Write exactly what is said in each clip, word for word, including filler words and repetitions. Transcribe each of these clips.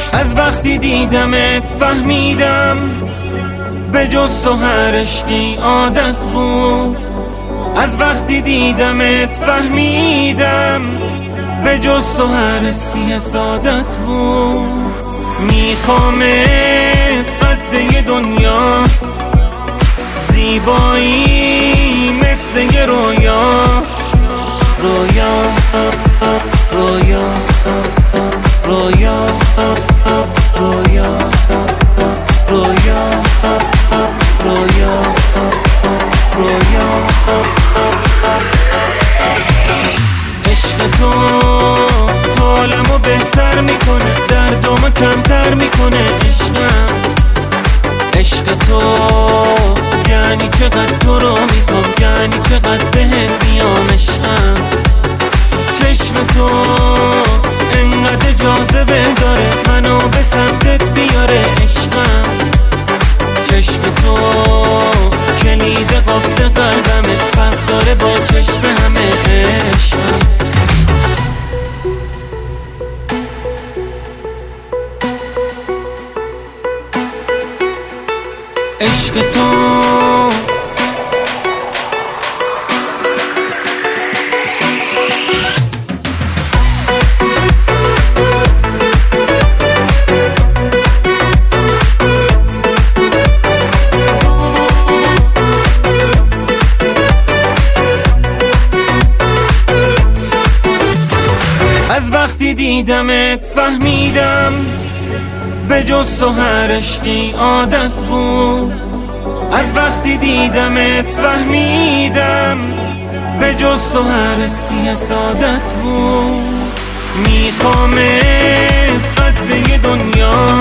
از وقتی دیدمت فهمیدم به جز تو هر عشقی عادت بود. از وقتی دیدمت فهمیدم به جز تو هر حسی سعادت بود. میخوامت قد دنیا، زیبایی مثل یه رویا. رویا رویا رویا رویا رویا رویا رویا. عشق تو حالمو بهتر میکنه، دردمو کمتر میکنه. عشقم عشق تو یعنی چقدر تو رو میخوام، یعنی چقدر بهت میام. عشقم چشم تو انقدر جاذبه داره، منو به سمتت بیاره. عشقم چشم تو کلید قفل قلبمه، فرق داره با چشم همه. عشقم عشق تو از وقتی دیدمت فهمیدم به جز تو هر عشقی عادت بود. از وقتی دیدمت فهمیدم به جز تو هر حسی سعادت بود. میخوامت قد دنیا،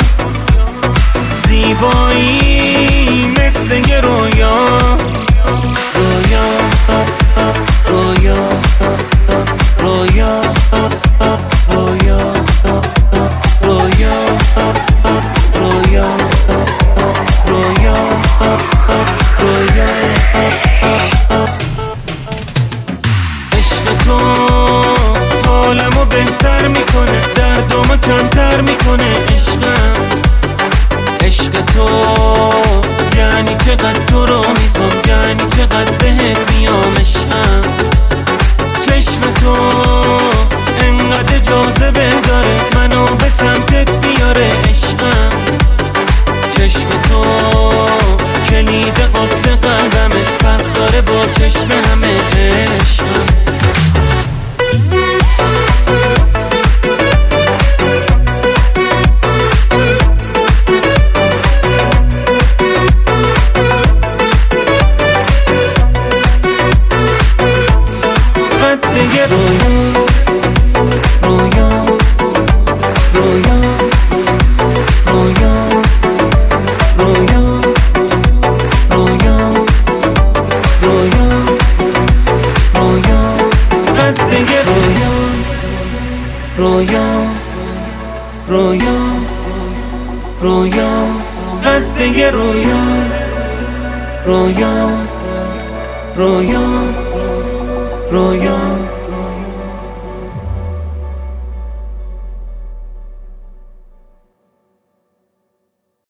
زیبایی مثل یه رویا. رویا رویا رویا رویا رویا رویا رویا رویا. عشق تو حالمو بهتر میکنه، دردمو کمتر میکنه. عشقم عشق تو یعنی چقدر تو رو میخوام، یعنی چقدر بهت میام. عشقم چشم تو انقدر جاذبه داره، منو به سمتت بیاره. عشقم چشم تو کلید قفل قلبمه، فرق داره با چشم همه. عشقم رویا رویا رویا رویا رویا رویا رویا قد یه رویا. رویا رویا رویا قد یه رویا. رویا رویا رویا